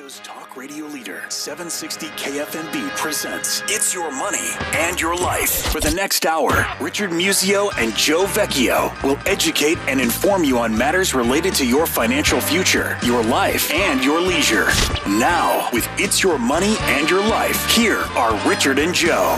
Chicago's talk radio leader, 760 KFMB presents It's Your Money and Your Life. For the next hour, Richard Musio and Joe Vecchio will educate and inform you on matters related to your financial future, your life, and your leisure. Now, with It's Your Money and Your Life, here are Richard and Joe.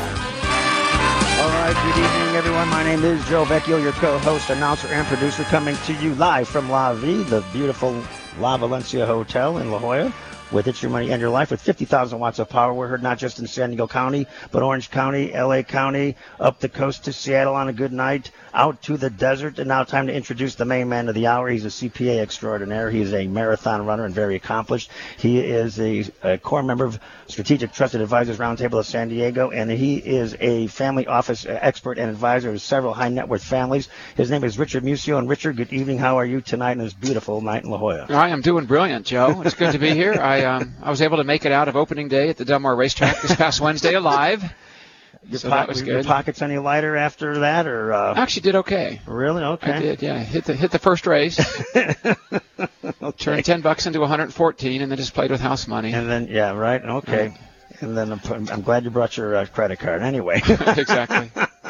All right, good evening, everyone. My name is Joe Vecchio, your co-host, announcer, and producer, coming to you live from La Vie, the beautiful La Valencia Hotel in La Jolla, with It's Your Money and Your Life, with 50,000 watts of power. We're heard not just in San Diego County, but Orange County, LA County, up the coast to Seattle on a good night, out to the desert. And now time to introduce the main man of the hour. He's a CPA extraordinaire. He is a marathon runner and very accomplished. He is a core member of Strategic Trusted Advisors Roundtable of San Diego, and he is a family office expert and advisor to several high net worth families. His name is Richard Musio. And Richard, good evening. How are you tonight on this beautiful night in La Jolla? I am doing brilliant, Joe. It's good to be here. I was able to make it out of opening day at the Del Mar Racetrack this past Wednesday alive. That was good. Your pockets any lighter after that, or actually did okay. Really? Okay. I did, yeah. Hit the first race. Okay. Turned $10 into 114, and then just played with house money. And then, yeah, right. Okay. Right. And then I'm glad you brought your credit card. Anyway. Exactly.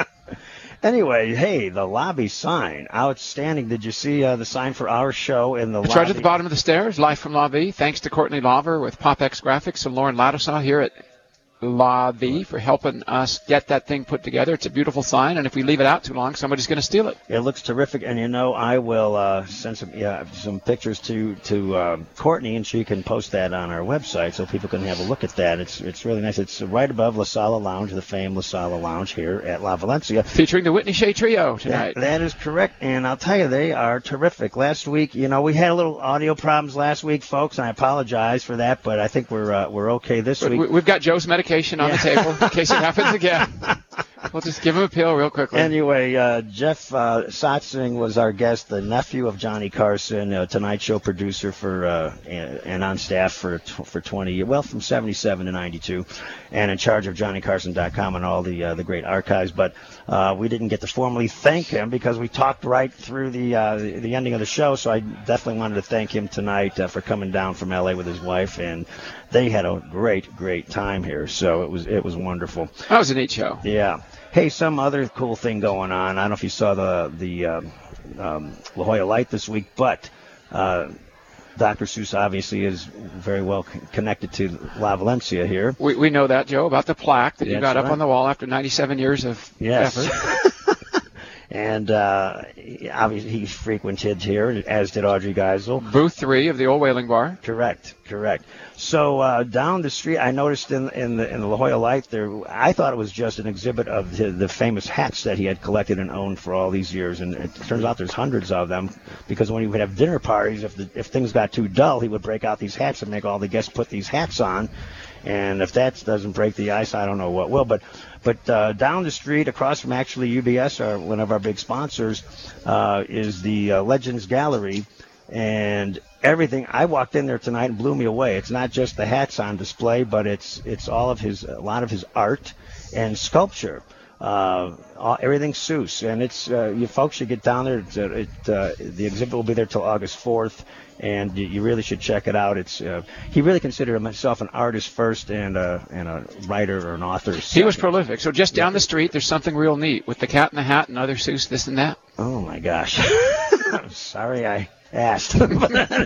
Anyway, hey, the lobby sign, outstanding. Did you see the sign for our show in the lobby? It's right at the bottom of the stairs, live from La Vie. Thanks to Courtney Lawver with PopX Graphics and Lauren Ladisaw here at La Vie for helping us get that thing put together. It's a beautiful sign, and if we leave it out too long, somebody's going to steal it. It looks terrific, and I will send some pictures to Courtney, and she can post that on our website so people can have a look at that. It's really nice. It's right above La Sala Lounge, the famed La Sala Lounge here at La Valencia. Featuring the Whitney Shea Trio tonight. That is correct, and I'll tell you, they are terrific. Last week, we had a little audio problems last week, folks, and I apologize for that, but I think we're okay this week. We've got Joe's medication on the table in case it happens again. We'll just give him a pill real quickly. Anyway, Jeff Satsing was our guest, the nephew of Johnny Carson, Tonight Show producer and on staff for 20 years, well, from 77 to 92, and in charge of JohnnyCarson.com and all the great archives. But we didn't get to formally thank him because we talked right through the ending of the show. So I definitely wanted to thank him tonight for coming down from LA with his wife, and they had a great time here. So it was wonderful. That was a neat show. Yeah. Hey, some other cool thing going on. I don't know if you saw the La Jolla Light this week, but Dr. Seuss obviously is very well connected to La Valencia here. We know that, Joe, about the plaque that you got up on the wall after 97 years of effort. And obviously he frequented here, as did Audrey Geisel. Booth 3 of the Old Whaling Bar. Correct. So down the street, I noticed in the La Jolla Light there, I thought it was just an exhibit of the famous hats that he had collected and owned for all these years, and it turns out there's hundreds of them, because when he would have dinner parties, if things got too dull, he would break out these hats and make all the guests put these hats on. And if that doesn't break the ice, I don't know what will. But down the street, across from actually UBS, one of our big sponsors, is the Legends Gallery, and everything. I walked in there tonight and blew me away. It's not just the hats on display, but it's a lot of his art and sculpture. Everything Seuss, and it's you folks should get down there. The exhibit will be there till August 4th, and you really should check it out. It's he really considered himself an artist first and a writer or an author. He was prolific. So just down the street, there's something real neat with the Cat in the Hat and other Seuss, this and that. Oh my gosh! Sorry, I asked. No,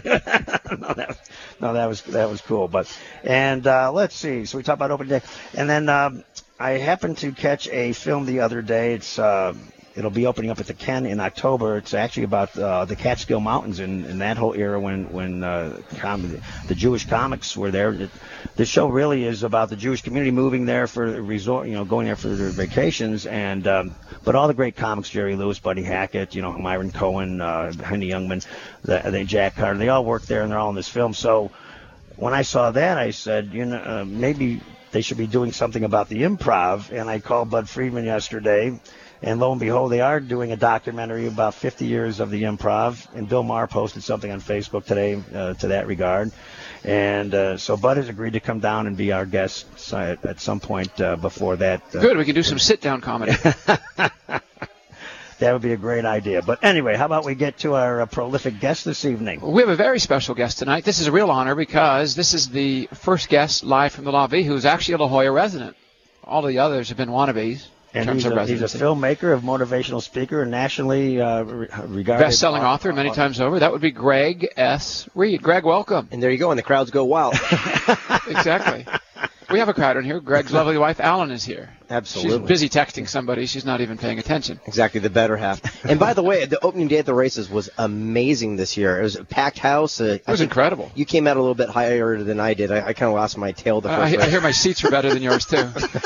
that was cool. And let's see. So we talked about opening day, and then. I happened to catch a film the other day. It'll be opening up at the Ken in October. It's actually about the Catskill Mountains in that whole era when the Jewish comics were there. The show really is about the Jewish community moving there for a resort, going there for their vacations. And but all the great comics, Jerry Lewis, Buddy Hackett, Myron Cohen, Henny Youngman, Jack Carter, they all work there, and they're all in this film. So when I saw that, I said, maybe they should be doing something about the Improv, and I called Bud Friedman yesterday, and lo and behold, they are doing a documentary about 50 years of the Improv, and Bill Maher posted something on Facebook today to that regard, and so Bud has agreed to come down and be our guest at some point before that. Good, we can do some sit-down comedy. That would be a great idea. But anyway, how about we get to our prolific guest this evening? We have a very special guest tonight. This is a real honor because this is the first guest live from the La Vie who's actually a La Jolla resident. All of the others have been wannabes. And he's a filmmaker, a motivational speaker, a nationally regarded best-selling author many times over. That would be Greg S. Reed. Greg, welcome. And there you go, and the crowds go wild. Exactly. We have a crowd in here. Greg's lovely wife, Alan, is here. Absolutely. She's busy texting somebody. She's not even paying attention. Exactly, the better half. And by the way, the opening day at the races was amazing this year. It was a packed house. It was incredible. You came out a little bit higher than I did. I kind of lost my tail the first race. I hear my seats are better than yours, too.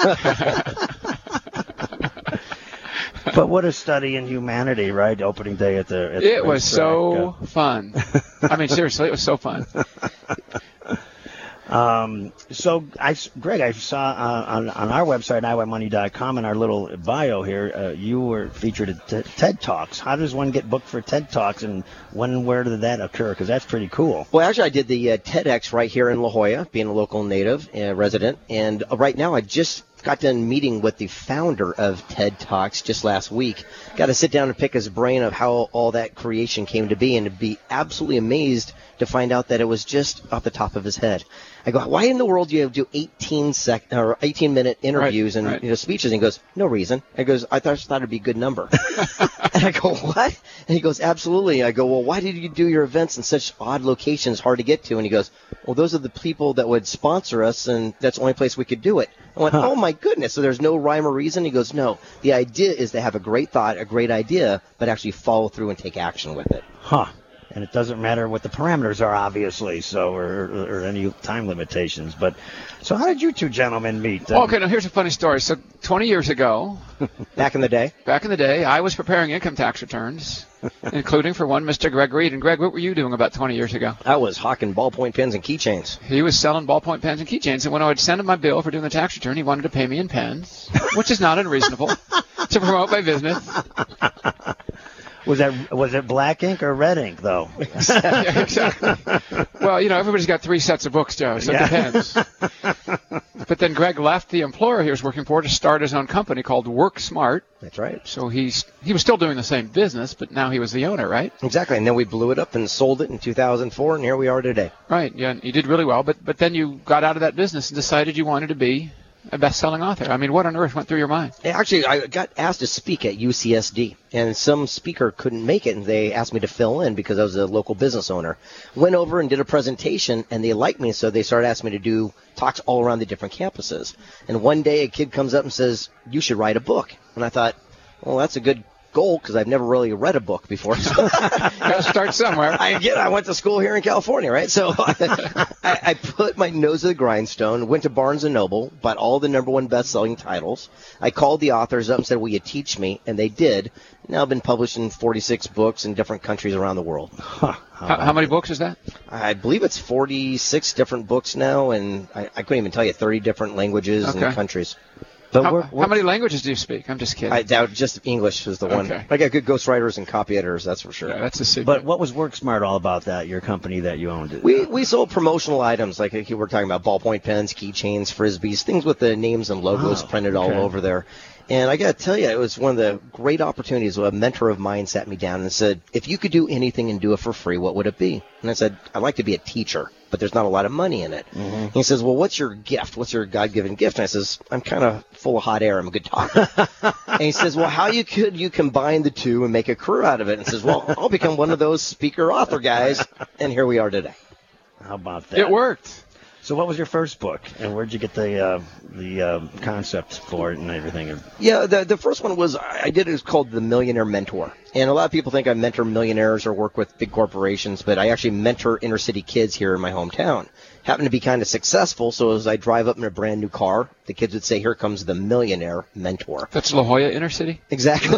But what a study in humanity, right? Opening day at the It was so fun. I mean, seriously, it was so fun. Greg, I saw on our website, iWayMoney.com, in our little bio here, you were featured at TED Talks. How does one get booked for TED Talks, and where did that occur? Because that's pretty cool. Well, actually, I did the TEDx right here in La Jolla, being a local native resident, and right now I just got done meeting with the founder of TED Talks just last week. Got to sit down and pick his brain of how all that creation came to be, and to be absolutely amazed to find out that it was just off the top of his head. I go, why in the world do you have to do 18-minute interviews and speeches? And he goes, no reason. I goes, I just thought it'd be a good number. And I go, what? And he goes, absolutely. I go, well, why did you do your events in such odd locations, hard to get to? And he goes, well, those are the people that would sponsor us, and that's the only place we could do it. I went, oh, my goodness. So there's no rhyme or reason? He goes, no. The idea is to have a great thought, a great idea, but actually follow through and take action with it. Huh. And it doesn't matter what the parameters are, obviously, or any time limitations. But so how did you two gentlemen meet? Okay, now here's a funny story. So 20 years ago, back in the day, I was preparing income tax returns, including for one Mr. Greg Reed. And Greg, what were you doing about 20 years ago? I was hawking ballpoint pens and keychains. He was selling ballpoint pens and keychains. And when I would send him my bill for doing the tax return, he wanted to pay me in pens, which is not unreasonable, to promote my business. Was it black ink or red ink, though? Yeah, exactly. Well, everybody's got 3 sets of books, Joe, so it depends. But then Greg left the employer he was working for to start his own company called Work Smart. That's right. So he was still doing the same business, but now he was the owner, right? Exactly. And then we blew it up and sold it in 2004, and here we are today. Right. Yeah, you did really well. But then you got out of that business and decided you wanted to be a best-selling author. I mean, what on earth went through your mind? Actually, I got asked to speak at UCSD, and some speaker couldn't make it, and they asked me to fill in because I was a local business owner. Went over and did a presentation, and they liked me, so they started asking me to do talks all around the different campuses. And one day a kid comes up and says, you should write a book. And I thought, well, that's a good goal because I've never really read a book before. So got to start somewhere. I went to school here in California, right? So I put my nose to the grindstone, went to Barnes & Noble, bought all the #1 best-selling titles. I called the authors up and said, will you teach me? And they did. Now I've been published in 46 books in different countries around the world. Huh. How many books is that? I believe it's 46 different books now, and I couldn't even tell you 30 different languages and countries. But how many languages do you speak? I'm just kidding. Just English is the one. Okay. I got good ghostwriters and copy editors, that's for sure. Yeah, that's a secret. But what was WorkSmart all about, your company that you owned? We sold promotional items, like we were talking about ballpoint pens, keychains, Frisbees, things with the names and logos printed all over there. And I got to tell you, it was one of the great opportunities. A mentor of mine sat me down and said, if you could do anything and do it for free, what would it be? And I said, I'd like to be a teacher, but there's not a lot of money in it. Mm-hmm. He says, well, what's your gift? What's your God-given gift? And I says, I'm kind of full of hot air. I'm a good talker. And he says, well, how you combine the two and make a career out of it? And says, well, I'll become one of those speaker-author guys. And here we are today. How about that? It worked. So what was your first book, and where'd you get the concepts for it and everything? Yeah, the first one was called The Millionaire Mentor. And a lot of people think I mentor millionaires or work with big corporations, but I actually mentor inner city kids here in my hometown. Happened to be kind of successful, so as I drive up in a brand new car, the kids would say, here comes the Millionaire Mentor. That's La Jolla inner city? Exactly.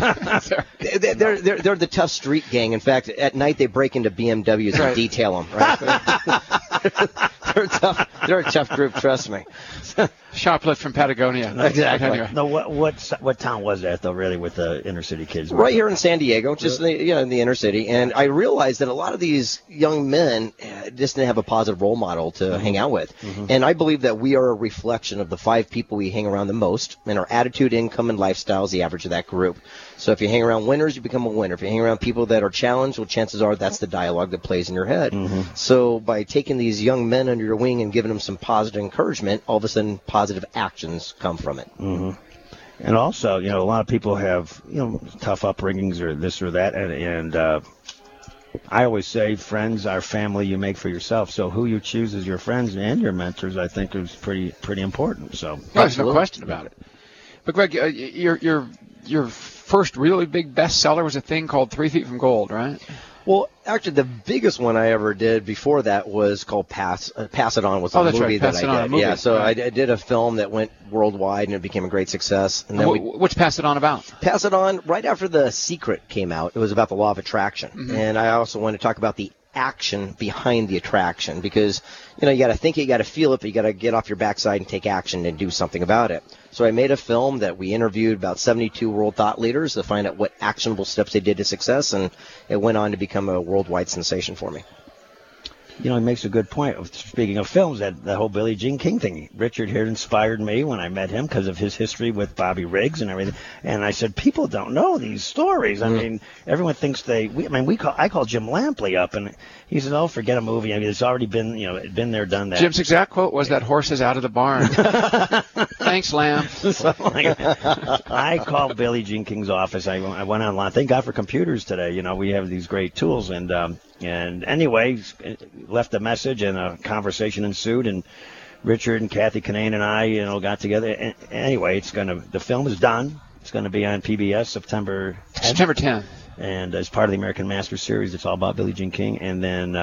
They're the tough street gang. In fact, at night they break into BMWs and detail them, right? They're tough. They're a tough group, trust me. Shoplift from Patagonia. Exactly. Anyway. No, what town was that though? Really, with the inner city kids? Right here in San Diego, just in the inner city. And I realized that a lot of these young men just didn't have a positive role model to hang out with. And I believe that we are a reflection of the 5 people we hang around the most, and our attitude, income, and lifestyle is the average of that group. So if you hang around winners, you become a winner. If you hang around people that are challenged, well, chances are that's the dialogue that plays in your head. So by taking these young men under your wing and giving them some positive encouragement, all of a sudden positive actions come from it. And also, a lot of people have, tough upbringings or this or that, and I always say friends are family you make for yourself. So who you choose as your friends and your mentors, I think, is pretty important. So there's no question about it. But Greg, your first really big bestseller was a thing called 3 Feet from Gold, right? Well, actually, the biggest one I ever did before that was called Pass It On. Was a movie that I did. Yeah, so I did a film that went worldwide and it became a great success. And then what's Pass It On about? Pass It On, right after The Secret came out, it was about the law of attraction. And I also want to talk about the action behind the attraction, because you got to think it, you got to feel it, but you got to get off your backside and take action and do something about it. So I made a film that we interviewed about 72 world thought leaders to find out what actionable steps they did to success, and it went on to become a worldwide sensation for me. He makes a good point. Speaking of films, that whole Billie Jean King thing. Richard here inspired me when I met him because of his history with Bobby Riggs and everything. And I said, people don't know these stories. I mean, everyone thinks I call Jim Lampley up, and he said, "Oh, forget a movie. I mean, it's already been, been there, done that." Jim's exact quote was, "That horse is out of the barn." Thanks, Lamp. I called Billie Jean King's office. I went online. Thank God for computers today. We have these great tools, and anyway, left a message and a conversation ensued, and Richard and Kathy Kinane and I, got together. And anyway, the film is done. It's going to be on PBS September 10th. And as part of the American Masters series, it's all about Billie Jean King. And then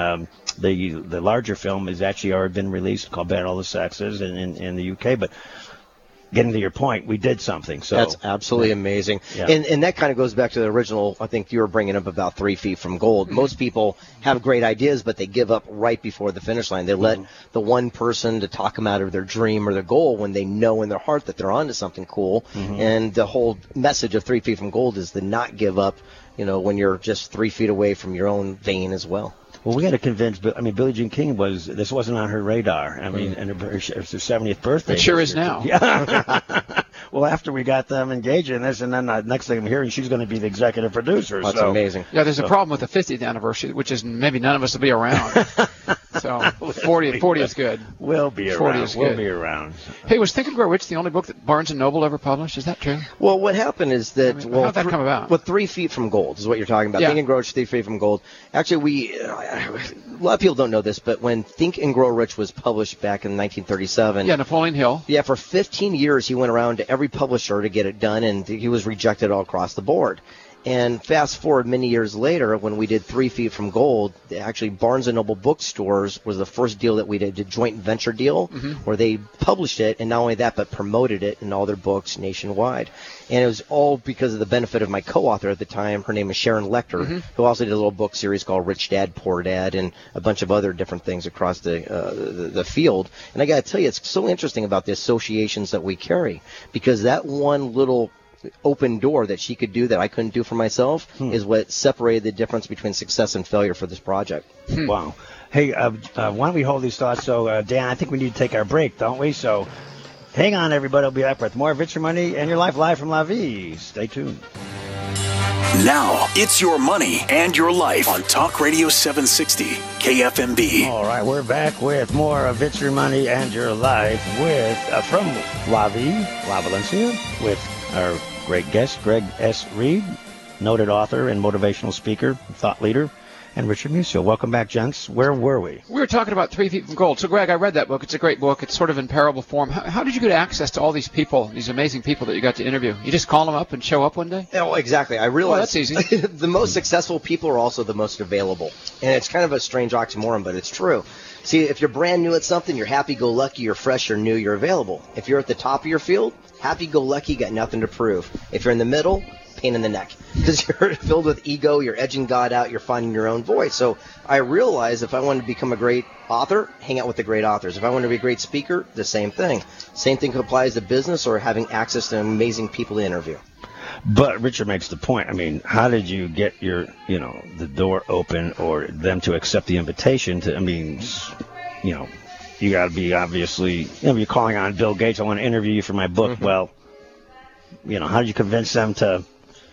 the larger film has actually already been released, called Battle of the Sexes in the UK. But getting to your point, we did something. So that's absolutely amazing. Yeah. And that kind of goes back to the original, I think you were bringing up about 3 Feet from Gold. Most people have great ideas, but they give up right before the finish line. They let the one person to talk them out of their dream or their goal when they know in their heart that they're onto something cool. And the whole message of 3 Feet from Gold is to not give up, when you're just 3 feet away from your own vein as well. Well, we got to convince. Billie Jean King this wasn't on her radar. I mean, and it's her 70th birthday. It sure is now. Yeah. Well, after we got them engaged in this, and then next thing I'm hearing, she's going to be the executive producer. That's amazing. Yeah, there's a problem with the 50th anniversary, which is maybe none of us will be around. So 40 is good. We'll be around. 40 is good. We'll be around. Hey, was Think and Grow Rich the only book that Barnes & Noble ever published? Is that true? Well, what happened is that... how did that come about? Well, 3 Feet from Gold is what you're talking about. Yeah. Think and Grow Rich, 3 Feet from Gold. Actually, a lot of people don't know this, but when Think and Grow Rich was published back in 1937... Yeah, Napoleon Hill. Yeah, for 15 years he went around to every publisher to get it done, and he was rejected all across the board. And fast forward many years later, when we did 3 Feet from Gold, actually Barnes & Noble Bookstores was the first deal that we did, a joint venture deal, where they published it, and not only that, but promoted it in all their books nationwide. And it was all because of the benefit of my co-author at the time. Her name is Sharon Lecter, who also did a little book series called Rich Dad, Poor Dad, and a bunch of other different things across the field. And I got to tell you, it's so interesting about the associations that we carry, because that one little open door that she could do that I couldn't do for myself is what separated the difference between success and failure for this project. Wow. Hey, why don't we hold these thoughts? So, Dan, I think we need to take our break, don't we? So hang on, everybody. We'll be back with more of It's Your Money and Your Life live from La Vie. Stay tuned. Now, it's your money and your life on Talk Radio 760 KFMB. All right, we're back with more of It's Your Money and Your Life with from La Vie, La Valencia, with our great guest, Greg S. Reed, noted author and motivational speaker, thought leader, and Richard Musio. Welcome back, gents. Where were we? We were talking about 3 Feet from Gold. So, Greg, I read that book. It's a great book. It's sort of in parable form. How did you get access to all these people, these amazing people that you got to interview? You just call them up and show up one day? Oh, exactly. I realized that's easy. The most successful people are also the most available. And it's kind of a strange oxymoron, but it's true. See, if you're brand new at something, you're happy-go-lucky, you're fresh, you're new, you're available. If you're at the top of your field, happy-go-lucky, got nothing to prove. If you're in the middle, pain in the neck, because you're filled with ego, you're edging God out, you're finding your own voice. So I realized if I wanted to become a great author, hang out with the great authors. If I wanted to be a great speaker, the same thing. Same thing applies to business or having access to amazing people to interview. But Richard makes the point. I mean, how did you get the door open or them to accept the invitation to, you got to be obviously, you're calling on Bill Gates, I want to interview you for my book. Mm-hmm. Well, how did you convince them to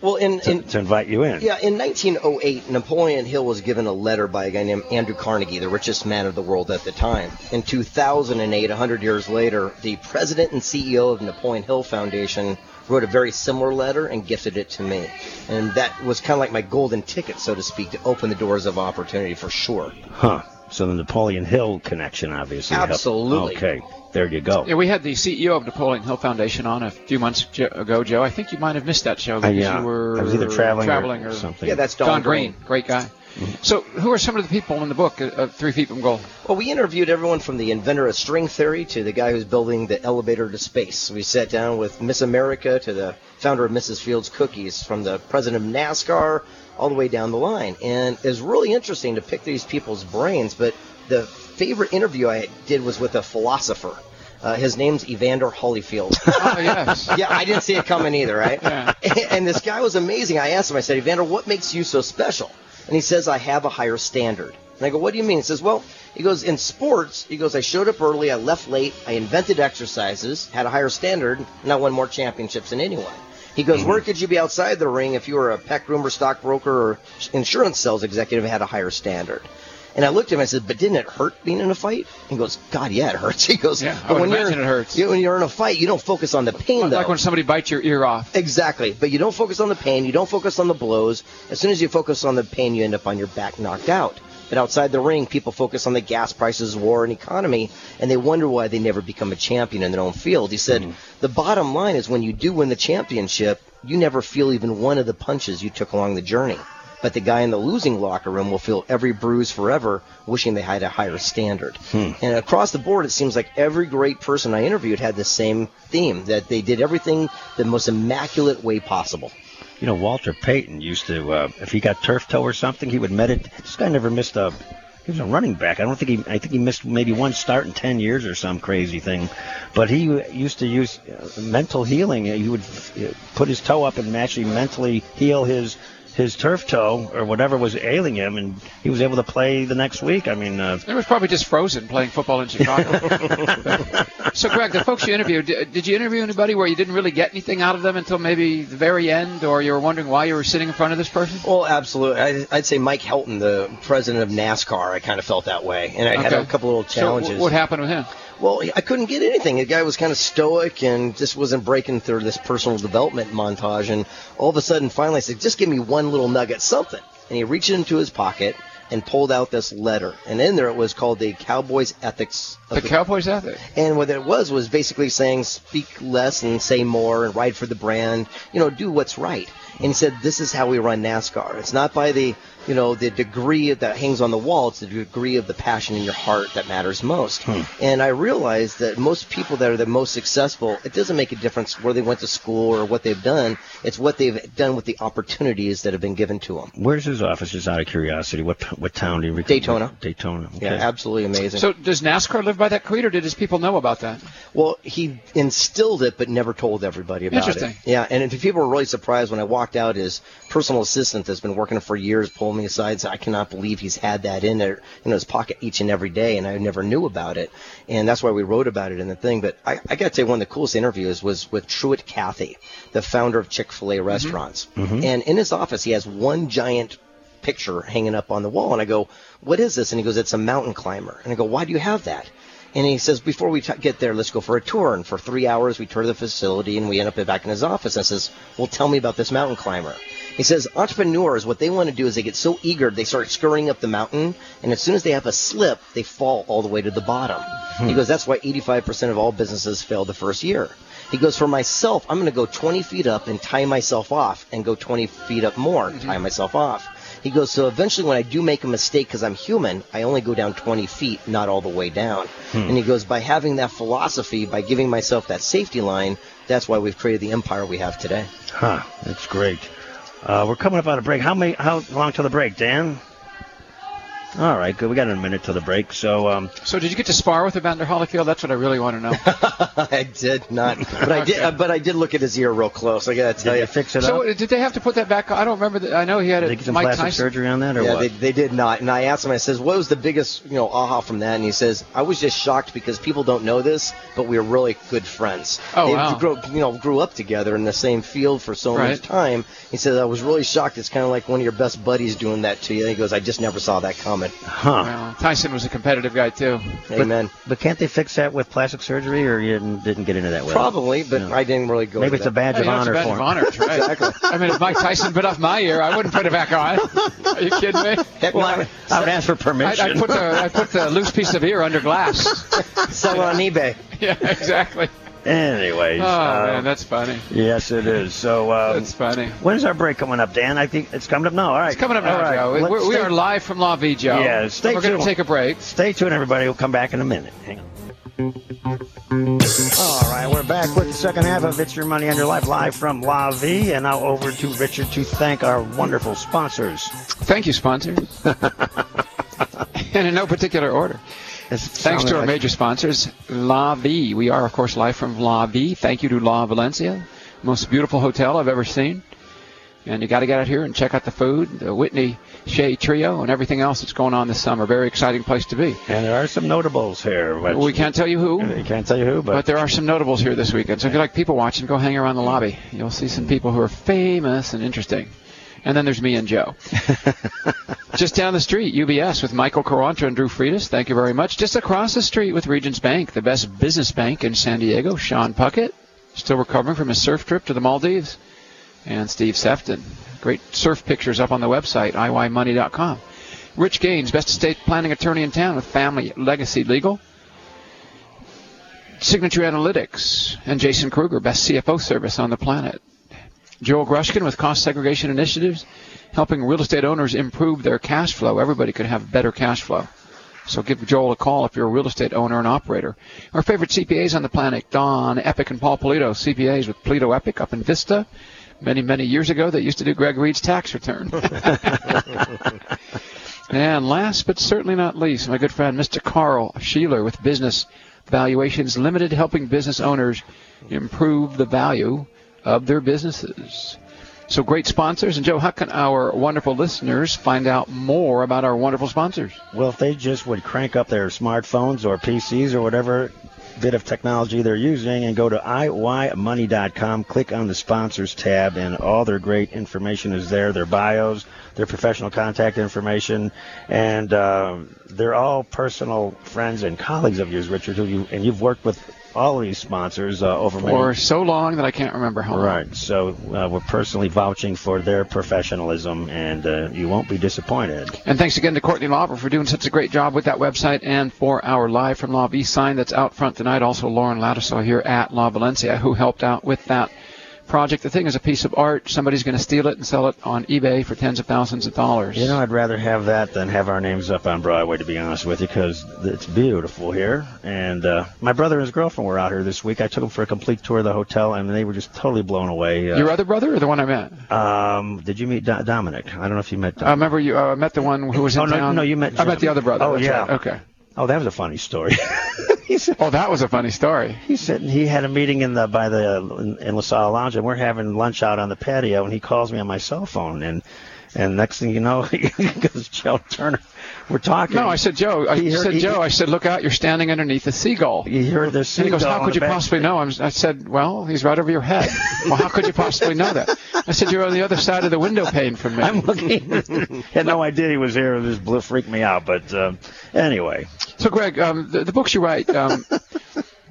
invite you in? Yeah, in 1908, Napoleon Hill was given a letter by a guy named Andrew Carnegie, the richest man of the world at the time. In 2008, 100 years later, the president and CEO of Napoleon Hill Foundation wrote a very similar letter and gifted it to me. And that was kind of like my golden ticket, so to speak, to open the doors of opportunity for sure. Huh. So the Napoleon Hill connection obviously Absolutely. Okay. There you go. Yeah, we had the CEO of Napoleon Hill Foundation on a few months ago, Joe. I think you might have missed that show because you were I was either traveling or something. Yeah, that's Don Green. Great guy. Mm-hmm. So who are some of the people in the book, 3 Feet from Gold? Well, we interviewed everyone from the inventor of string theory to the guy who's building the elevator to space. We sat down with Miss America to the founder of Mrs. Fields Cookies, from the president of NASCAR all the way down the line. And it was really interesting to pick these people's brains, but the favorite interview I did was with a philosopher. His name's Evander Holyfield. Oh, yes. Yeah, I didn't see it coming either, right? Yeah. And this guy was amazing. I asked him, I said, Evander, what makes you so special? And he says, I have a higher standard. And I go, what do you mean? He says, well, he goes, in sports, he goes, I showed up early, I left late, I invented exercises, had a higher standard, and I won more championships than anyone. He goes, where could you be outside the ring if you were a pet groomer, stockbroker, or insurance sales executive and had a higher standard? And I looked at him and I said, but didn't it hurt being in a fight? He goes, God, yeah, it hurts. He goes, yeah, I would imagine it hurts. When you're in a fight, you don't focus on the pain, though. Like when somebody bites your ear off. Exactly. But you don't focus on the pain. You don't focus on the blows. As soon as you focus on the pain, you end up on your back knocked out. But outside the ring, people focus on the gas prices, war, and economy, and they wonder why they never become a champion in their own field. He said, the bottom line is when you do win the championship, you never feel even one of the punches you took along the journey. But the guy in the losing locker room will feel every bruise forever, wishing they had a higher standard. And across the board, it seems like every great person I interviewed had the same theme, that they did everything the most immaculate way possible. Walter Payton used to, if he got turf toe or something, he would meditate. This guy never missed he was a running back. I think he missed maybe one start in 10 years or some crazy thing. But he used to use mental healing. He would put his toe up and actually mentally heal his turf toe or whatever was ailing him, and he was able to play the next week. I mean, it was probably just frozen playing football in Chicago. So, Greg, the folks you interviewed, did you interview anybody where you didn't really get anything out of them until maybe the very end, or you were wondering why you were sitting in front of this person? Well, absolutely. I'd say Mike Helton, the president of NASCAR, I kind of felt that way, and I had a couple little challenges. So what happened with him? Well, I couldn't get anything. The guy was kind of stoic and just wasn't breaking through this personal development montage. And all of a sudden, finally, I said, just give me one little nugget, something. And he reached into his pocket and pulled out this letter. And in there it was called the Cowboys Ethics. The Cowboys Ethics? And what it was basically saying speak less and say more and ride for the brand. Do what's right. And he said, this is how we run NASCAR. It's not by the degree that hangs on the wall. It's the degree of the passion in your heart that matters most. And I realized that most people that are the most successful, it doesn't make a difference where they went to school or what they've done. It's what they've done with the opportunities that have been given to them. Where's his office, just out of curiosity? What town do you recall? Daytona. Daytona. Okay. Yeah, absolutely amazing. So does NASCAR live by that creed, or did his people know about that? Well, he instilled it, but never told everybody about it. Interesting. Yeah, and people were really surprised when I walked out. His personal assistant that's been working for years pulled me aside and said, I cannot believe he's had that in there in his pocket each and every day, and I never knew about it. And that's why we wrote about it in the thing. But I got to say, one of the coolest interviews was with Truett Cathy, the founder of Chick-fil-A restaurants. And in his office, he has one giant picture hanging up on the wall. And I go, what is this? And he goes, it's a mountain climber. And I go, why do you have that? And he says, before we get there, let's go for a tour. And for 3 hours, we tour the facility, and we end up back in his office. I says, well, tell me about this mountain climber. He says, entrepreneurs, what they want to do is they get so eager, they start scurrying up the mountain, and as soon as they have a slip, they fall all the way to the bottom. He goes, that's why 85% of all businesses fail the first year. He goes, for myself, I'm going to go 20 feet up and tie myself off, and go 20 feet up more and tie myself off. He goes, so eventually when I do make a mistake, because I'm human, I only go down 20 feet, not all the way down. And he goes, by having that philosophy, by giving myself that safety line, that's why we've created the empire we have today. Huh, that's great. We're coming up on a break. How long till the break, Dan? All right, good. We got a minute till the break. So did you get to spar with Evander Holyfield? That's what I really want to know. I did not, but I did look at his ear real close. I gotta tell you, fix it up. So did they have to put that back? I don't remember. I know he had Did they get some Mike plastic Tyson surgery on that, or what? Yeah, they did not. And I asked him. I says, "What was the biggest, aha from that?" And he says, "I was just shocked because people don't know this, but we are really good friends. Oh, wow. Grew up together in the same field for so much time." He says, "I was really shocked. It's kind of like one of your best buddies doing that to you." And he goes, "I just never saw that coming." Huh. Well, Tyson was a competitive guy too. Amen. But can't they fix that with plastic surgery, or you didn't get into that way? Probably, but I didn't really go. Maybe it's a badge of honor it's a badge for of him. honor, that's right. Exactly. I mean, if Mike Tyson bit off my ear, I wouldn't put it back on. Are you kidding me? Heck, no. I would ask for permission. I put the loose piece of ear under glass. Sell it on eBay. Yeah, exactly. Anyways. Oh, man, that's funny. Yes, it is. So That's funny. When's our break coming up, Dan? I think it's coming up now. All right. It's coming up now, All right. Joe. We are live from La Vie, Joe. Yeah, We're going to take a break. Stay tuned, everybody. We'll come back in a minute. Hang on. All right, we're back with the second half of It's Your Money and Your Life, live from La Vie. And now over to Richard to thank our wonderful sponsors. Thank you, sponsor. And in no particular order. Thanks to our major sponsors, La Vie. We are, of course, live from La Vie. Thank you to La Valencia, most beautiful hotel I've ever seen. And you got to get out here and check out the food, the Whitney Shea Trio, and everything else that's going on this summer. Very exciting place to be. And there are some notables here. We can't tell you who. We can't tell you who, but there are some notables here this weekend. So if you like people watching, go hang around the lobby. You'll see some people who are famous and interesting. And then there's me and Joe. Just down the street, UBS with Michael Carrantra and Drew Freitas. Thank you very much. Just across the street with Regions Bank, the best business bank in San Diego. Sean Puckett, still recovering from his surf trip to the Maldives. And Steve Sefton. Great surf pictures up on the website, iymoney.com. Rich Gaines, best estate planning attorney in town with Family Legacy Legal. Signature Analytics. And Jason Kruger, best CFO service on the planet. Joel Grushkin with Cost Segregation Initiatives, helping real estate owners improve their cash flow. Everybody could have better cash flow. So give Joel a call if you're a real estate owner and operator. Our favorite CPAs on the planet, Don Epic and Paul Polito, CPAs with Polito Epic up in Vista. Many, many years ago, they used to do Greg Reed's tax return. And last but certainly not least, my good friend, Mr. Carl Sheeler with Business Valuations Limited, helping business owners improve the value of their businesses. So great sponsors. And Joe, how can our wonderful listeners find out more about our wonderful sponsors? Well, if they just would crank up their smartphones or PCs or whatever bit of technology they're using and go to iymoney.com, click on the sponsors tab, and all their great information is there, their bios, their professional contact information, and they're all personal friends and colleagues of yours, Richard, you've worked with all of these sponsors over many for so long that I can't remember how long. Right. So we're personally vouching for their professionalism, and you won't be disappointed. And thanks again to Courtney Lauber for doing such a great job with that website and for our Live from La Vie sign that's out front tonight. Also, Lauren Ladislaw here at La Valencia, who helped out with that project. The thing is a piece of art. Somebody's going to steal it and sell it on eBay for tens of thousands of dollars. You know, I'd rather have that than have our names up on Broadway, to be honest with you, because it's beautiful here. And my brother and his girlfriend were out here this week. I took them for a complete tour of the hotel, and they were just totally blown away. Your other brother or the one I met? Did you meet Dominic? I don't know if you met I remember you met the one who was in town. No, you met... I met the other brother. Oh, That's yeah. Right. Okay. Oh, that was a funny story. Oh, that was a funny story. He had a meeting in LaSalle Lounge, and we're having lunch out on the patio, and he calls me on my cell phone, and next thing you know, he goes, Joe Turner, we're talking. No, I said, Joe. I said, look out, you're standing underneath a seagull. You heard the seagull. And he goes, how could you possibly know? I said, well, he's right over your head. Well, how could you possibly know that? I said, you're on the other side of the window pane from me. I'm looking. Had no idea he was here. It just freaked me out. But anyway. So, Greg, the books you write,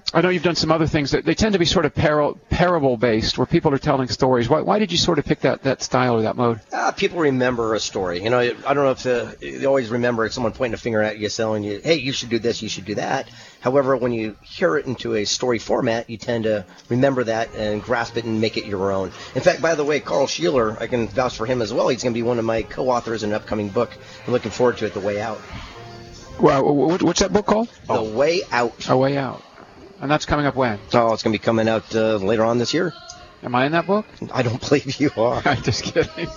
I know you've done some other things that they tend to be sort of parable-based, where people are telling stories. Why did you sort of pick that style or that mode? People remember a story. I don't know if they always remember someone pointing a finger at you, telling you, hey, you should do this, you should do that. However, when you hear it into a story format, you tend to remember that and grasp it and make it your own. In fact, by the way, Carl Sheeler, I can vouch for him as well. He's going to be one of my co-authors in an upcoming book. I'm looking forward to it, The Way Out. Wow, what's that book called? The Way Out. A Way Out. And that's coming up when? Oh, it's going to be coming out later on this year. Am I in that book? I don't believe you are. I'm just kidding.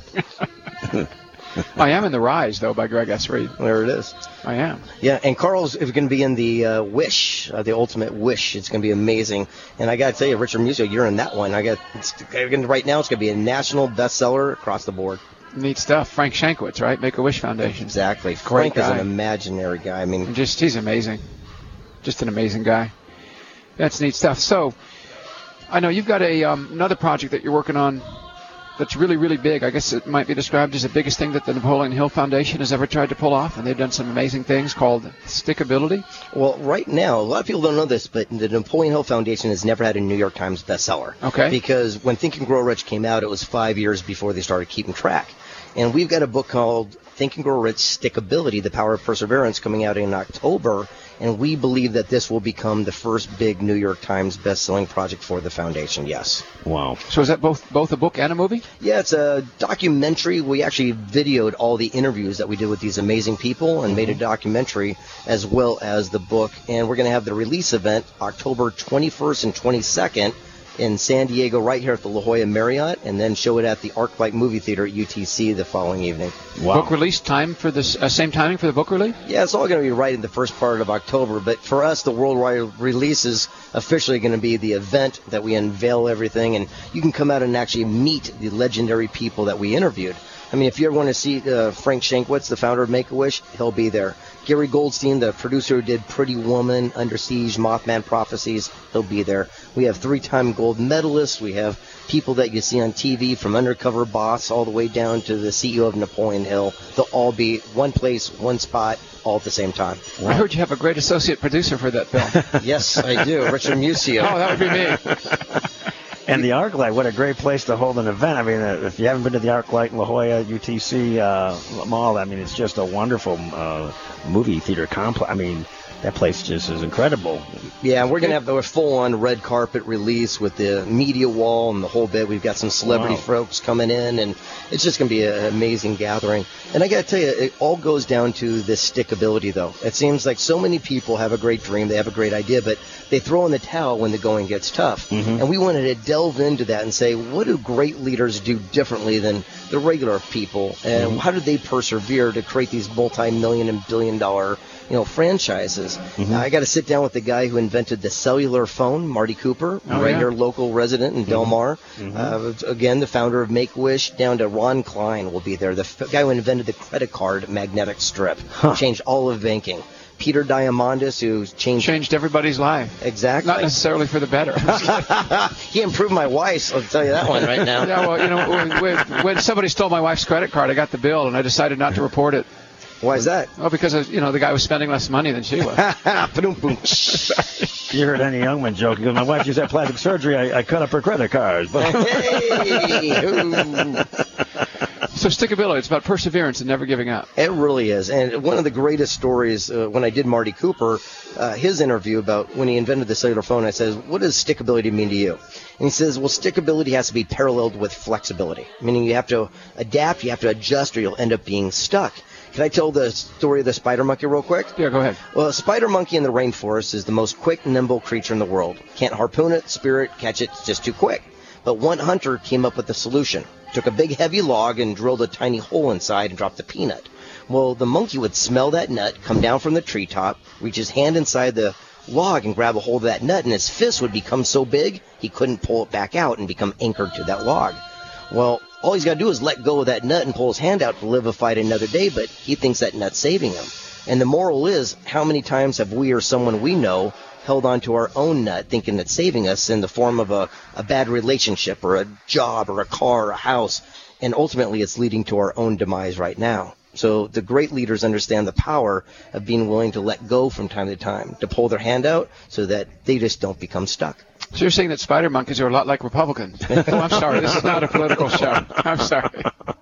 I am in The Rise, though, by Greg S. Reed. There it is. I am. Yeah, and Carl's going to be in the Wish, the Ultimate Wish. It's going to be amazing. And I got to tell you, Richard Musio, you're in that one. Right now, it's going to be a national bestseller across the board. Neat stuff. Frank Shankwitz, right? Make-A-Wish Foundation. Exactly. Great Frank guy. is an imaginary guy. I mean, he's amazing. Just an amazing guy. That's neat stuff. So, I know you've got another project that you're working on that's really, really big. I guess it might be described as the biggest thing that the Napoleon Hill Foundation has ever tried to pull off, and they've done some amazing things called Stickability. Well, right now, a lot of people don't know this, but the Napoleon Hill Foundation has never had a New York Times bestseller. Okay. Because when Think and Grow Rich came out, it was 5 years before they started keeping track. And we've got a book called Think and Grow Rich, Stickability, The Power of Perseverance, coming out in October. And we believe that this will become the first big New York Times best-selling project for the foundation, yes. Wow. So is that both a book and a movie? Yeah, it's a documentary. We actually videoed all the interviews that we did with these amazing people and made a documentary as well as the book. And we're going to have the release event October 21st and 22nd in San Diego, right here at the La Jolla Marriott, and then show it at the ArcLight Movie Theater at UTC the following evening. Wow. Book release time for this same timing for the book release? Yeah, it's all going to be right in the first part of October, but for us, the worldwide release is officially going to be the event that we unveil everything, and you can come out and actually meet the legendary people that we interviewed. I mean, if you ever want to see Frank Shankwitz, the founder of Make-A-Wish, he'll be there. Gary Goldstein, the producer who did Pretty Woman, Under Siege, Mothman Prophecies, he'll be there. We have 3-time gold medalists. We have people that you see on TV, from Undercover Boss all the way down to the CEO of Napoleon Hill. They'll all be one place, one spot, all at the same time. I heard you have a great associate producer for that film. Yes, I do. Richard Musio. Oh, that would be me. And the ArcLight, what a great place to hold an event. I mean, if you haven't been to the ArcLight in La Jolla UTC Mall, I mean, it's just a wonderful movie theater complex. I mean, that place just is incredible. Yeah, we're going to have a full-on red carpet release with the media wall and the whole bit. We've got some celebrity folks coming in, and it's just going to be an amazing gathering. And I got to tell you, it all goes down to this stickability, though. It seems like so many people have a great dream, they have a great idea, but they throw in the towel when the going gets tough. Mm-hmm. And we wanted to delve into that and say, what do great leaders do differently than the regular people? And how do they persevere to create these multi-million and billion-dollar franchises? Mm-hmm. I got to sit down with the guy who invented the cellular phone, Marty Cooper, here, local resident in Del Mar. Again, the founder of Make-A-Wish, down to Ron Klein will be there, the guy who invented the credit card magnetic strip, changed all of banking. Peter Diamandis, who changed everybody's life. Exactly. Not necessarily for the better. He improved my wife's, I'll tell you that one right now. Yeah, well, when somebody stole my wife's credit card, I got the bill, and I decided not to report it. Why is that? Oh, because the guy was spending less money than she was. You heard any Youngman joke. Because my wife just had plastic surgery. I cut up her credit cards. Hey, So stickability, it's about perseverance and never giving up. It really is. And one of the greatest stories, when I did Marty Cooper, his interview about when he invented the cellular phone, I said, what does stickability mean to you? And he says, well, stickability has to be paralleled with flexibility, meaning you have to adapt, you have to adjust, or you'll end up being stuck. Can I tell the story of the spider monkey real quick? Yeah, go ahead. Well, a spider monkey in the rainforest is the most quick, nimble creature in the world. Can't harpoon it, spear it, catch it, it's just too quick. But one hunter came up with a solution. Took a big, heavy log and drilled a tiny hole inside and dropped a peanut. Well, the monkey would smell that nut, come down from the treetop, reach his hand inside the log and grab a hold of that nut, and his fist would become so big he couldn't pull it back out and become anchored to that log. Well, all he's got to do is let go of that nut and pull his hand out to live a fight another day, but he thinks that nut's saving him. And the moral is, how many times have we or someone we know held on to our own nut thinking it's saving us in the form of a bad relationship or a job or a car or a house, and ultimately it's leading to our own demise right now. So the great leaders understand the power of being willing to let go from time to time, to pull their hand out so that they just don't become stuck. So you're saying that spider monkeys are a lot like Republicans? Oh, I'm sorry. This is not a political show. I'm sorry.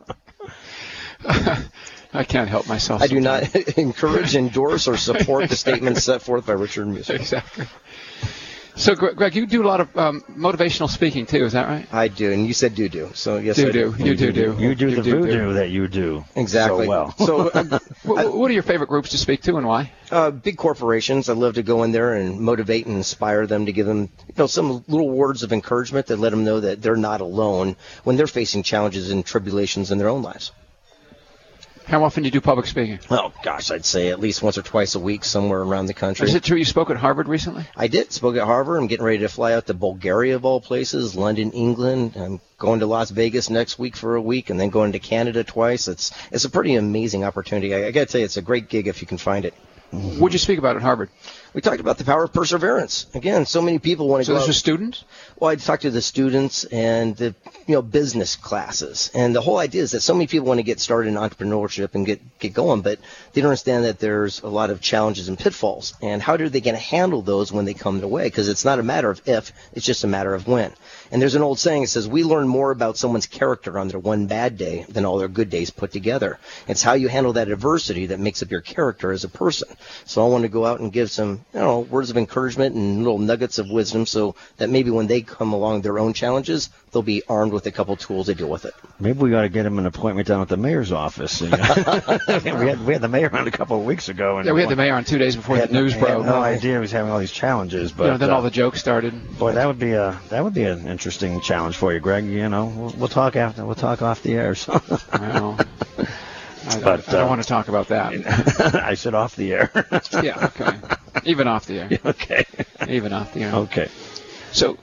I can't help myself. I do not encourage, endorse, or support the statements set forth by Richard Musial. Exactly. So, Greg, you do a lot of motivational speaking, too. Is that right? I do, and you said do. So, yes, do. I do. You do. You do the voodoo that you do. Exactly. So well. So, what are your favorite groups to speak to and why? Big corporations. I love to go in there and motivate and inspire them, to give them some little words of encouragement that let them know that they're not alone when they're facing challenges and tribulations in their own lives. How often do you do public speaking? Oh, gosh, I'd say at least once or twice a week somewhere around the country. Is it true you spoke at Harvard recently? I did. Spoke at Harvard. I'm getting ready to fly out to Bulgaria, of all places, London, England. I'm going to Las Vegas next week for a week, and then going to Canada twice. It's a pretty amazing opportunity. I got to tell you, it's a great gig if you can find it. What did you speak about at Harvard? We talked about the power of perseverance. Again, so many people want to go. So this was students? Well, I talked to the students and the business classes, and the whole idea is that so many people want to get started in entrepreneurship and get going, but they don't understand that there's a lot of challenges and pitfalls, and how are they going to handle those when they come their way? Because it's not a matter of if, it's just a matter of when. And there's an old saying that says, we learn more about someone's character on their one bad day than all their good days put together. It's how you handle that adversity that makes up your character as a person. So I want to go out and give some, words of encouragement and little nuggets of wisdom so that maybe when they come along their own challenges, they'll be armed with a couple tools to deal with it. Maybe we got to get him an appointment down at the mayor's office. we had the mayor on a couple of weeks ago. And we had the mayor on 2 days before the news broke. I had no idea he was having all these challenges. But then all the jokes started. Boy, that would be an interesting challenge for you, Greg. We'll talk after. We'll talk off the air. So. Well, I don't want to talk about that. I said off the air. Yeah, okay. Even off the air. Okay. Even off the air. Okay. So,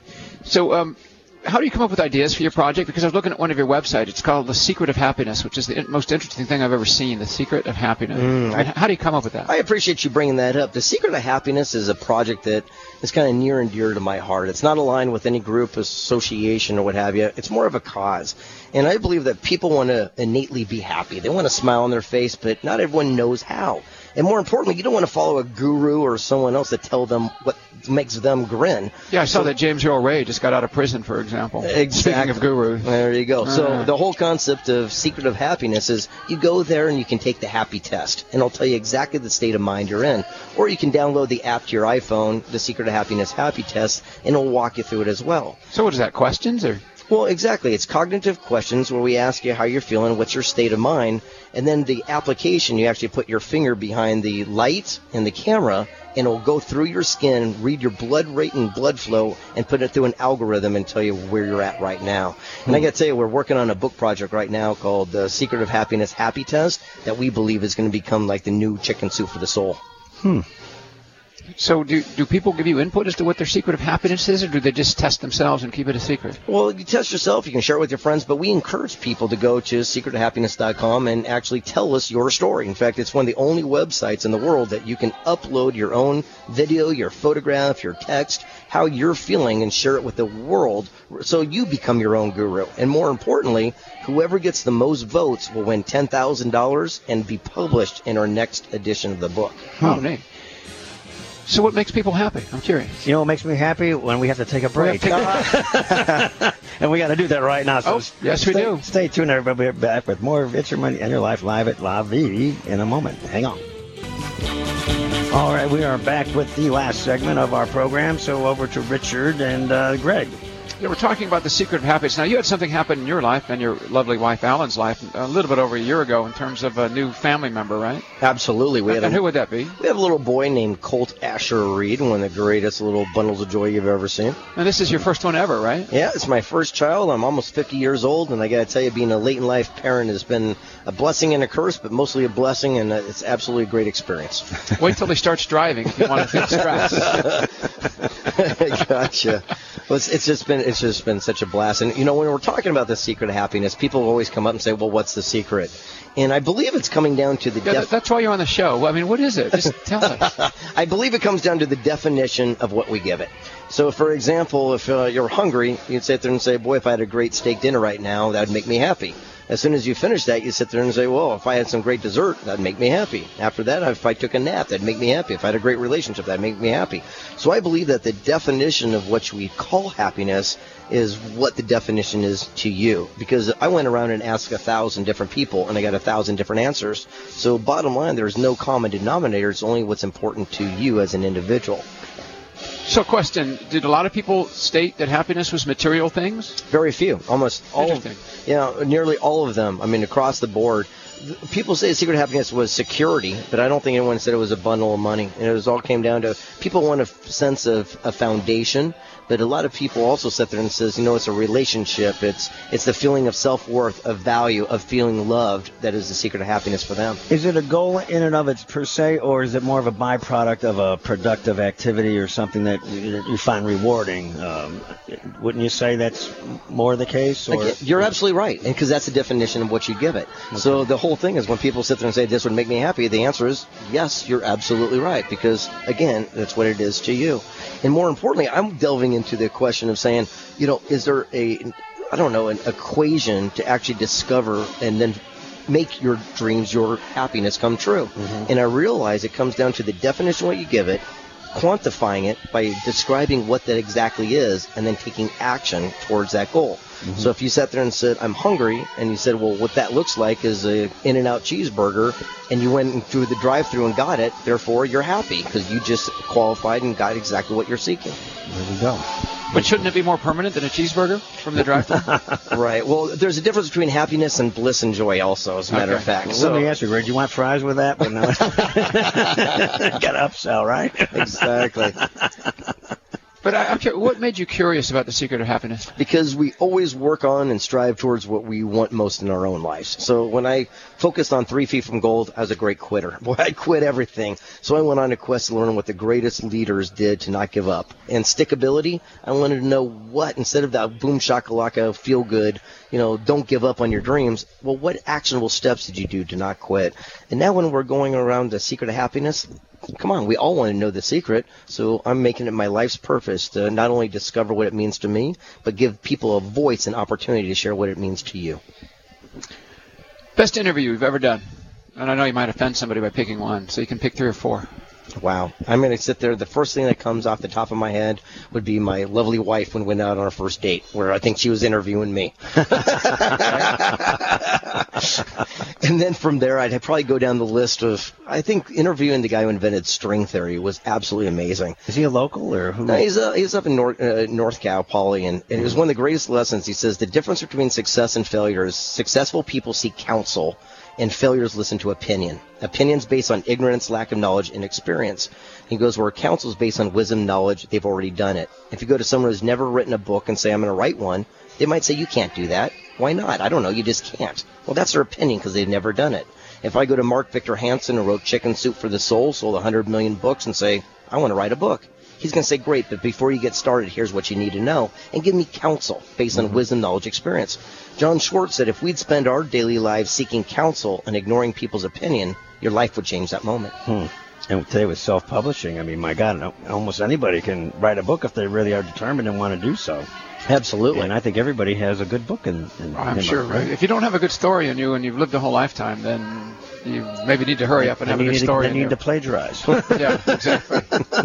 how do you come up with ideas for your project? Because I was looking at one of your websites. It's called The Secret of Happiness, which is the most interesting thing I've ever seen, The Secret of Happiness. How do you come up with that? I appreciate you bringing that up. The Secret of Happiness is a project that is kind of near and dear to my heart. It's not aligned with any group, association, or what have you. It's more of a cause. And I believe that people want to innately be happy. They want a smile on their face, but not everyone knows how. And more importantly, you don't want to follow a guru or someone else to tell them what makes them grin. Yeah, I saw that James Earl Ray just got out of prison, for example. Exactly. Speaking of gurus. There you go. So the whole concept of Secret of Happiness is you go there and you can take the happy test, and it'll tell you exactly the state of mind you're in. Or you can download the app to your iPhone, the Secret of Happiness Happy Test, and it'll walk you through it as well. So what is that, questions or? Well, exactly. It's cognitive questions where we ask you how you're feeling, what's your state of mind, and then the application, you actually put your finger behind the light and the camera, and it'll go through your skin, read your blood rate and blood flow, and put it through an algorithm and tell you where you're at right now. And I got to tell you, we're working on a book project right now called The Secret of Happiness Happy Test that we believe is going to become like the new chicken soup for the soul. So do people give you input as to what their secret of happiness is, or do they just test themselves and keep it a secret? Well, you test yourself. You can share it with your friends, but we encourage people to go to secretofhappiness.com and actually tell us your story. In fact, it's one of the only websites in the world that you can upload your own video, your photograph, your text, how you're feeling, and share it with the world so you become your own guru. And more importantly, whoever gets the most votes will win $10,000 and be published in our next edition of the book. Oh, neat. So what makes people happy? I'm curious. You know what makes me happy? When we have to take a break. And we got to do that right now. So yes, we do. Stay tuned, everybody. We're back with more of It's Your Money and Your Life live at La Vie in a moment. Hang on. All right, we are back with the last segment of our program. So over to Richard and Greg. Yeah, we're talking about the secret of happiness. Now, you had something happen in your life and your lovely wife Alan's life a little bit over a year ago in terms of a new family member, right? Absolutely. And who would that be? We have a little boy named Colt Asher Reed, one of the greatest little bundles of joy you've ever seen. And this is your first one ever, right? Yeah, it's my first child. I'm almost 50 years old, and I got to tell you, being a late-in-life parent has been a blessing and a curse, but mostly a blessing, and it's absolutely a great experience. Wait till he starts driving if you want to feel stress. Gotcha. Well, it's just been such a blast. And, when we're talking about the secret of happiness, people always come up and say, well, what's the secret? And I believe it's coming down to the that's why you're on the show. I mean, what is it? Just tell us. I believe it comes down to the definition of what we give it. So, for example, if you're hungry, you'd sit there and say, boy, if I had a great steak dinner right now, that would make me happy. As soon as you finish that, you sit there and say, well, if I had some great dessert, that'd make me happy. After that, if I took a nap, that'd make me happy. If I had a great relationship, that'd make me happy. So I believe that the definition of what we call happiness is what the definition is to you. Because I went around and asked 1,000 different people, and I got 1,000 different answers. So bottom line, there's no common denominator. It's only what's important to you as an individual. So question, did a lot of people state that happiness was material things? Very few. Almost all of them. Nearly all of them. I mean, across the board. People say the secret of happiness was security, but I don't think anyone said it was a bundle of money. And it all came down to people want a sense of a foundation, but a lot of people also sit there and says, it's a relationship. It's the feeling of self-worth, of value, of feeling loved that is the secret of happiness for them. Is it a goal in and of it per se, or is it more of a byproduct of a productive activity or something that you find rewarding? Wouldn't you say that's more the case? Or? You're absolutely right, and because that's the definition of what you give it. Okay. So the whole thing is when people sit there and say, this would make me happy, the answer is, yes, you're absolutely right, because, again, that's what it is to you. And more importantly, I'm delving into the question of saying, is there an equation to actually discover and then make your dreams, your happiness come true? Mm-hmm. And I realize it comes down to the definition of what you give it, quantifying it by describing what that exactly is, and then taking action towards that goal. Mm-hmm. So if you sat there and said, I'm hungry, and you said, well, what that looks like is a In-N-Out cheeseburger, and you went through the drive-thru and got it, therefore you're happy because you just qualified and got exactly what you're seeking. There we go. But shouldn't it be more permanent than a cheeseburger from the drive-thru? Right. Well, there's a difference between happiness and bliss and joy also, as a matter of fact. Well, let me ask you, Greg, do you want fries with that? But no. Got to upsell, right? Exactly. But I'm curious, what made you curious about the secret of happiness? Because we always work on and strive towards what we want most in our own lives. So when I focused on 3 Feet from Gold, I was a great quitter. Boy, I quit everything. So I went on a quest to learn what the greatest leaders did to not give up. And stickability, I wanted to know what, instead of that boom shakalaka, feel good, don't give up on your dreams. Well, what actionable steps did you do to not quit? And now when we're going around the secret of happiness, come on, we all want to know the secret, so I'm making it my life's purpose to not only discover what it means to me, but give people a voice and opportunity to share what it means to you. Best interview you've ever done? And I know you might offend somebody by picking one, so you can pick 3 or 4. Wow. I'm going to sit there. The first thing that comes off the top of my head would be my lovely wife when we went out on our first date, where I think she was interviewing me. And then from there, I'd probably go down the list of, I think interviewing the guy who invented string theory was absolutely amazing. Is he a local or who? No, he's up in North Cal Poly, and it was one of the greatest lessons. He says the difference between success and failure is successful people seek counsel, and failures listen to opinion. Opinions based on ignorance, lack of knowledge, and experience. He goes, where counsel is based on wisdom, knowledge, they've already done it. If you go to someone who's never written a book and say, I'm going to write one, they might say, you can't do that. Why not? I don't know, you just can't. Well, that's their opinion because they've never done it. If I go to Mark Victor Hansen, who wrote Chicken Soup for the Soul, sold 100 million books, and say, I want to write a book, he's going to say, great, but before you get started, here's what you need to know, and give me counsel based on wisdom, knowledge, experience. John Schwartz said, if we'd spend our daily lives seeking counsel and ignoring people's opinion, your life would change that moment. And today with self-publishing, I mean, my God, almost anybody can write a book if they really are determined and want to do so. Absolutely. And I think everybody has a good book in I'm sure, right? If you don't have a good story in you and you've lived a whole lifetime, then you maybe need to hurry up and have a good story. They need to plagiarize. Yeah, exactly.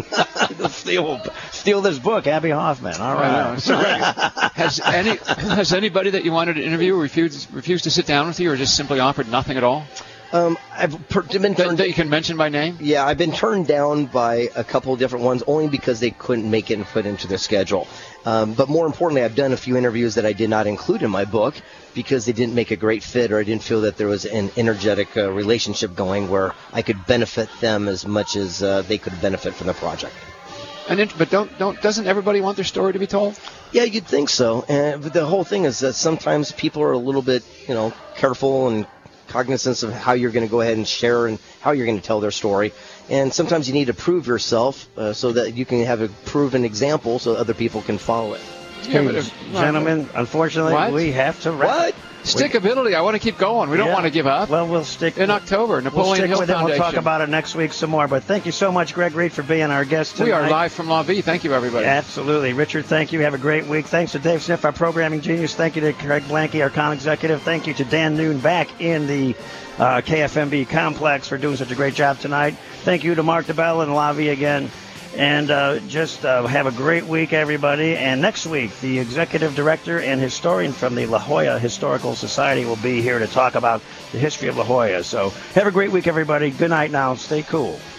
Steal this book, Abby Hoffman. All right. So, has anybody that you wanted to interview refused to sit down with you, or just simply offered nothing at all? I've been turned. That you can mention by name? Yeah, I've been turned down by a couple of different ones, only because they couldn't make it and fit into their schedule. But more importantly, I've done a few interviews that I did not include in my book because they didn't make a great fit, or I didn't feel that there was an energetic relationship going where I could benefit them as much as they could benefit from the project. But doesn't everybody want their story to be told? Yeah, you'd think so. But the whole thing is that sometimes people are a little bit, careful and cognizance of how you're going to go ahead and share and how you're going to tell their story. And sometimes you need to prove yourself so that you can have a proven example so other people can follow it. Yeah, gentlemen, unfortunately, we have to wrap. What? Stickability. I want to keep going. We don't want to give up. Well, we'll stick in October. Napoleon Hill with it. Foundation. We'll talk about it next week some more. But thank you so much, Greg Reed, for being our guest tonight. We are live from La Vie. Thank you, everybody. Absolutely. Richard, thank you. Have a great week. Thanks to Dave Sniff, our programming genius. Thank you to Craig Blanke, our con executive. Thank you to Dan Noon back in the KFMB complex for doing such a great job tonight. Thank you to Mark DeBell and La Vie again. And just have a great week, everybody. And next week, the executive director and historian from the La Jolla Historical Society will be here to talk about the history of La Jolla. So have a great week, everybody. Good night now. Stay cool.